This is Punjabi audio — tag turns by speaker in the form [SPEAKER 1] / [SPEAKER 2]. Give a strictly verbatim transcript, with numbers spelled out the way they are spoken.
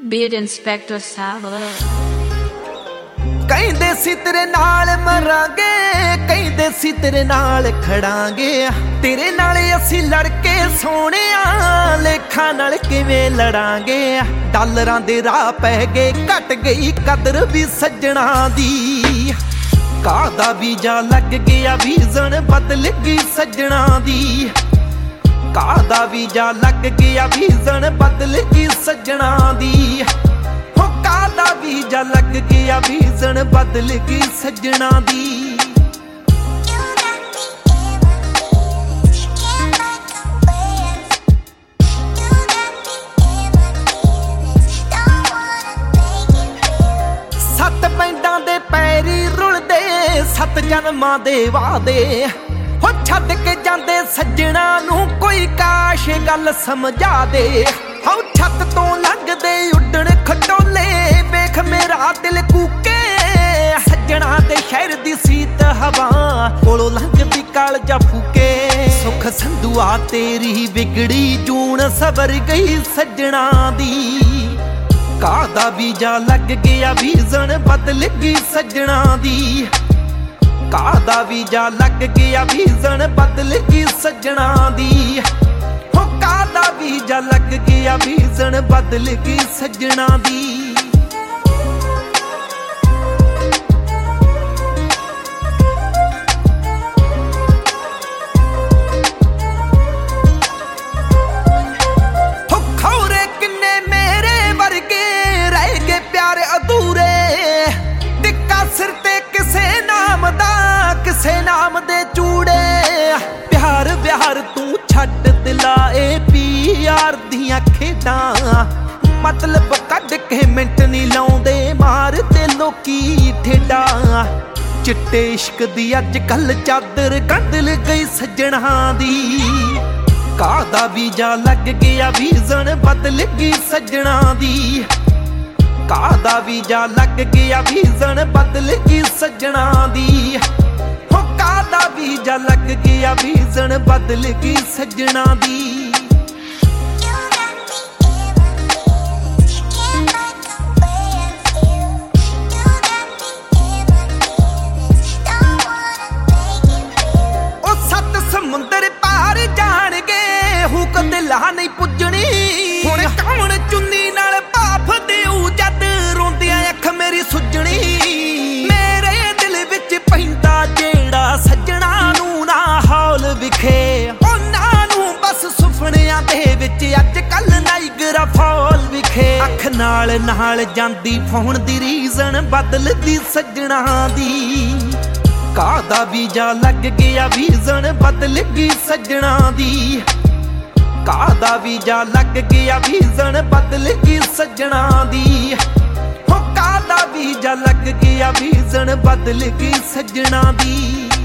[SPEAKER 1] Beat Inspector Salad।
[SPEAKER 2] ਕਹਿੰਦੇ ਸੀ ਤੇਰੇ ਨਾਲ ਮਰਾਂਗੇ, ਕਹਿੰਦੇ ਸੀ ਤੇਰੇ ਨਾਲ ਖੜਾਂਗੇ, ਤੇਰੇ ਨਾਲ ਅਸੀਂ ਲੜ ਕੇ ਸੋਹਣਿਆ ਲੇਖਾਂ ਨਾਲ ਕਿਵੇਂ ਲੜਾਂਗੇ। ਡਾਲਰਾਂ ਦੇ ਰਾਹ ਪੈ ਗਏ, ਘਟ ਗਈ ਕਦਰ ਵੀ ਸੱਜਣਾ ਦੀ। ਕਾਹਦਾ ਵੀਜ਼ਾ ਲੱਗ ਗਿਆ, ਵੀਜ਼ਨ ਬਦਲ ਗਈ ਸੱਜਣਾ ਦੀ। ਕਾਹਦਾ ਵੀਜ਼ਾ ਲੱਗ ਗਿਆ, ਵੀਜ਼ਨ ਬਦਲ ਗਈ ਸੱਜਣਾ ਦੀ। ਹੋ ਕਾਹਦਾ ਵੀਜ਼ਾ ਲੱਗ ਗਿਆ, ਵੀਜ਼ਨ ਬਦਲ ਗਈ ਸੱਜਣਾ ਦੀ। ਸੱਤ ਪਿੰਡਾਂ ਦੇ ਪੈਰੀ ਰੁਲਦੇ, ਸੱਤ ਜਨਮਾਂ ਦੇ ਵਾਅਦੇ, ਹੋ ਛੱਡ ਕੇ ਜਾਂਦੇ ਸੱਜਣਾ ਨੂੰ ਕੋਈ ਕਾਸ਼ ਗੱਲ ਸਮਝਾ ਦੇ। ਹਉ ਛੱਤ ਤੋਂ ਲੰਘਦੇ ਉੱਡਣ ਖਟੋਲੇ, ਵੇਖ ਮੇਰਾ ਦਿਲ ਕੂਕੇ। ਸੱਜਣਾ ਦੇ ਸ਼ਹਿਰ ਦੀ ਸੀਤ ਹਵਾ ਕੋਲੋਂ ਲੰਘਦੀ ਕਾਲਜਾ ਫੂਕੇ। ਸੁਖ ਸੰਧੂਆ ਤੇਰੀ ਵਿਗੜੀ ਜੂਨ ਸਵਰ ਗਈ ਸੱਜਣਾ ਦੀ। ਕਾਹਦਾ ਵੀਜ਼ਾ ਲੱਗ ਗਿਆ, ਵੀਜ਼ਨ ਬਦਲ ਗਈ ਸੱਜਣਾ ਦੀ। ਕਾਹਦਾ ਵੀਜ਼ਾ ਲੱਗ ਗਿਆ, ਵੀਜ਼ਨ ਬਦਲ ਗਈ ਸੱਜਣਾ ਦੀ। ਹੋ ਕਾਹਦਾ ਵੀਜ਼ਾ ਲੱਗ ਗਿਆ, ਵੀਜ਼ਨ ਬਦਲ ਗਈ ਸੱਜਣਾ ਦੀ। ਹੋ ਖੌਰੇ ਕਿੰਨੇ ਮੇਰੇ ਵਰਗੇ ਰਹਿ ਗਏ ਪਿਆਰ ਅਧੂਰੇ। ਟਿੱਕਾ ਸਿਰ ਤੇ ਕਿਸੇ ਨਾਮ ਦਾ, ਕਿਸੇ ਨਾਮ ਦੇ ਚੂੜੇ। ਪਿਆਰ ਵਿਹਾਰ ਤੂੰ ਛੱਡ ਦਿਲਾ ਏ ਪਿਆਰ ਦੀਆਂ ਖੇਡਾਂ। ਮਤਲਬ ਕੱਢ ਕੇ ਮਿੰਟ ਨਹੀਂ ਲਾਉਂਦੇ, ਮਾਰਦੇ ਲੋਕੀ ਠੇਡਾ। ਚਿੱਟੇ ਇਸ਼ਕ ਦੀ ਅੱਜ ਕੱਲ ਚਾਦਰ ਗੰਦਲ ਗਈ ਸੱਜਣਾ ਦੀ। ਕਾਹਦਾ ਵੀਜ਼ਾ ਲੱਗ ਗਿਆ, ਵੀਜ਼ਨ ਬਦਲ ਗਈ ਸੱਜਣਾ ਦੀ। ਕਾਹਦਾ ਵੀਜ਼ਾ ਲੱਗ ਗਿਆ, ਵੀਜ਼ਨ ਬਦਲ ਗਈ ਸੱਜਣਾ ਦੀ। ਹੋ ਕਾਹਦਾ ਵੀਜ਼ਾ ਲੱਗ ਗਿਆ, ਵੀਜ਼ਨ ਬਦਲ ਗਈ ਸੱਜਣਾ ਦੀ। ਉਹ ਸੱਤ ਸਮੁੰਦਰ ਪਾਰ ਜਾਣਗੇ, ਹੁਕ ਦਿਲਾਂ ਨਹੀਂ ਪੁੱਜਣੀ। ਹੁਣ ਕੌਣ ਚੁੰਨੀ ਨਾਲ ਭਾਫ ਦੇਊ ਜਦ ਰੋਂਦਿਆਂ ਅੱਖ ਮੇਰੀ ਸੁੱਜਣੀ। ਮੇਰੇ ਦਿਲ ਵਿੱਚ ਪੈਂਦਾ ਜਿਹੜਾ ਸੱਜਣਾ ਨੂੰ ਨਾ ਹੌਲ ਵਿਖੇ, ਉਹਨਾਂ ਨੂੰ ਬਸ ਸੁਪਨਿਆਂ ਦੇ ਵਿੱਚ ਅੱਜ ਕੱਲ ਨਾਇਗਰਾ ਫਾਲ ਵਿਖੇ। ਅੱਖ ਨਾਲ ਨਾਲ ਜਾਂਦੀ ਫੋਨ ਦੀ ਰੀਜ਼ਨ ਬਦਲਦੀ ਸੱਜਣਾ ਦੀ। ਕਾਹਦਾ ਵੀਜ਼ਾ ਲੱਗ ਗਿਆ, ਵੀਜ਼ਨ ਬਦਲ ਗਈ ਸੱਜਣਾ ਦੀ। ਕਾਹਦਾ ਵੀਜ਼ਾ ਲੱਗ ਗਿਆ, ਵੀਜ਼ਨ ਬਦਲ ਗਈ ਸੱਜਣਾ ਦੀ। ਹੋ ਕਾਹਦਾ ਵੀਜ਼ਾ ਲੱਗ ਗਿਆ, ਵੀਜ਼ਨ ਬਦਲ ਗਈ ਸੱਜਣਾ ਦੀ।